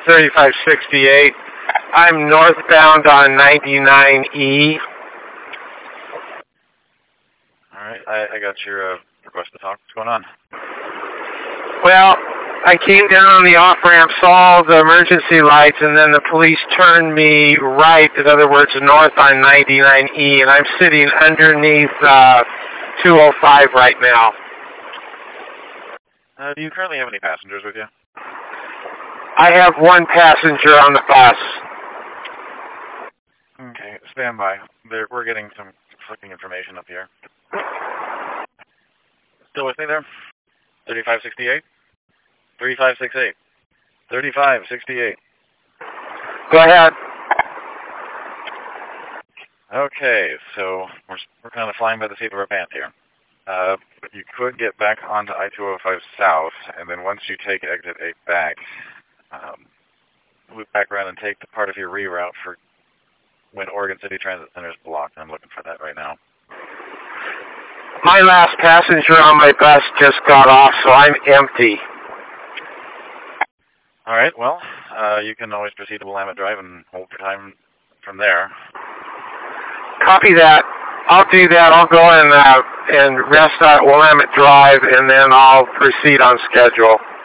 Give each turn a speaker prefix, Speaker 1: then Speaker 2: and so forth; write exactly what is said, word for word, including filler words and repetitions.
Speaker 1: thirty-five sixty-eight. I'm northbound on ninety-nine E.
Speaker 2: All right, I, I got your uh, request to talk. What's going on?
Speaker 1: Well, I came down on the off-ramp, saw the emergency lights, and then the police turned me right, in other words, north on ninety-nine E, and I'm sitting underneath uh, two oh five right now.
Speaker 2: Uh, do you currently have any passengers with you?
Speaker 1: I have one passenger on the bus.
Speaker 2: Okay, stand by. There, we're getting some conflicting information up here. Still with me there? thirty-five sixty-eight? thirty-five sixty-eight. thirty-five sixty-eight.
Speaker 1: Go ahead.
Speaker 2: Okay, so we're, we're kind of flying by the seat of our pants here. Uh, you could get back onto I two oh five South, and then once you take exit eight back, um, loop back around and take the part of your reroute for when Oregon City Transit Center is blocked. I'm looking for that right now.
Speaker 1: My last passenger on my bus just got off, so I'm empty.
Speaker 2: All right, well, uh, you can always proceed to Willamette Drive and hold your time from there.
Speaker 1: Copy that. I'll do that. I'll go and, uh, and rest at Willamette Drive, and then I'll proceed on schedule.